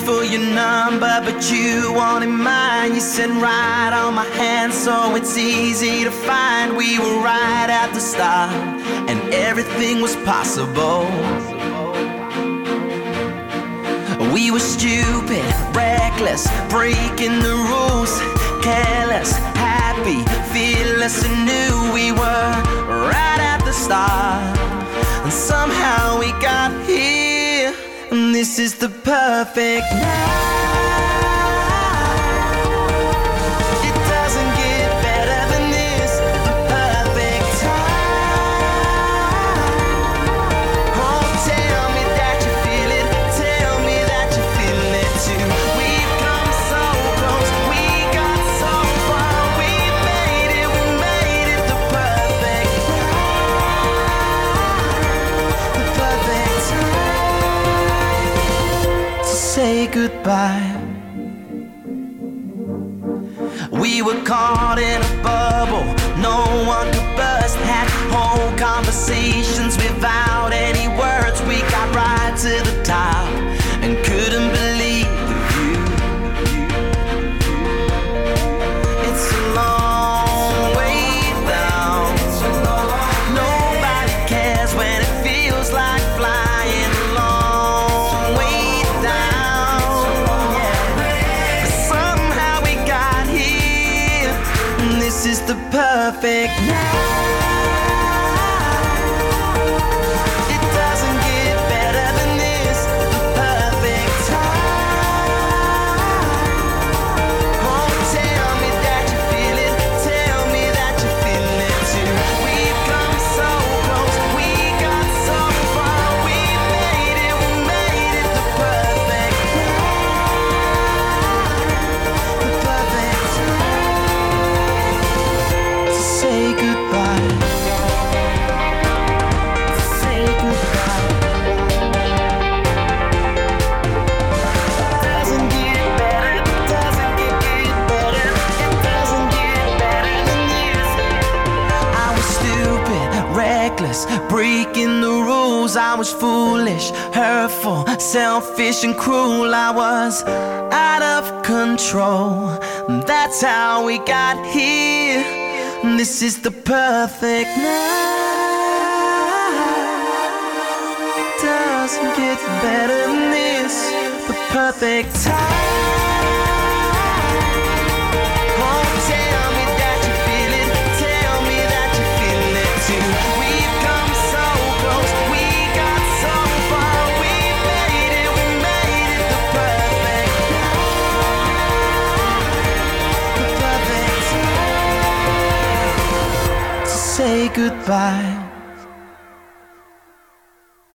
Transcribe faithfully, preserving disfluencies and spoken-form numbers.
for your number, but you wanted mine. You said right on my hand, so it's easy to find. We were right at the start, and everything was possible. We were stupid, reckless, breaking the rules, careless, happy, fearless, and knew we were right at the start. And somehow we got here, and this is the perfect night. It doesn't get better than this, the perfect time. Oh, tell me that you feel it, tell me that you feel it too. We've come so close, we got so far, we made it, we made it the perfect night, the perfect time to say goodbye. We were caught in a bubble, no one could burst. Had whole conversations without any words. We got right to the top and couldn't believe the view. It's a long way down. Nobody cares when it feels like flying. A long way down. Yeah. But somehow we got here, and this is the perfect night. It doesn't get better than this, the perfect time. Oh, tell me that you feel it, tell me that you feel it too. We've come so close, we got so far, we made it, we made it the perfect night, the perfect time to say goodbye, to say goodbye. Doesn't get better, doesn't get get better, it doesn't get better than this. I was stupid, reckless, breaking the rules. I was foolish, hurtful, selfish and cruel. I was out of control. That's how we got here. This is the perfect night. Doesn't get better than this, the perfect time. Oh, tell me that you feel it, tell me that you feel it too. We've come so close, we got so far, we made it, we made it the perfect night, the perfect time to say goodbye.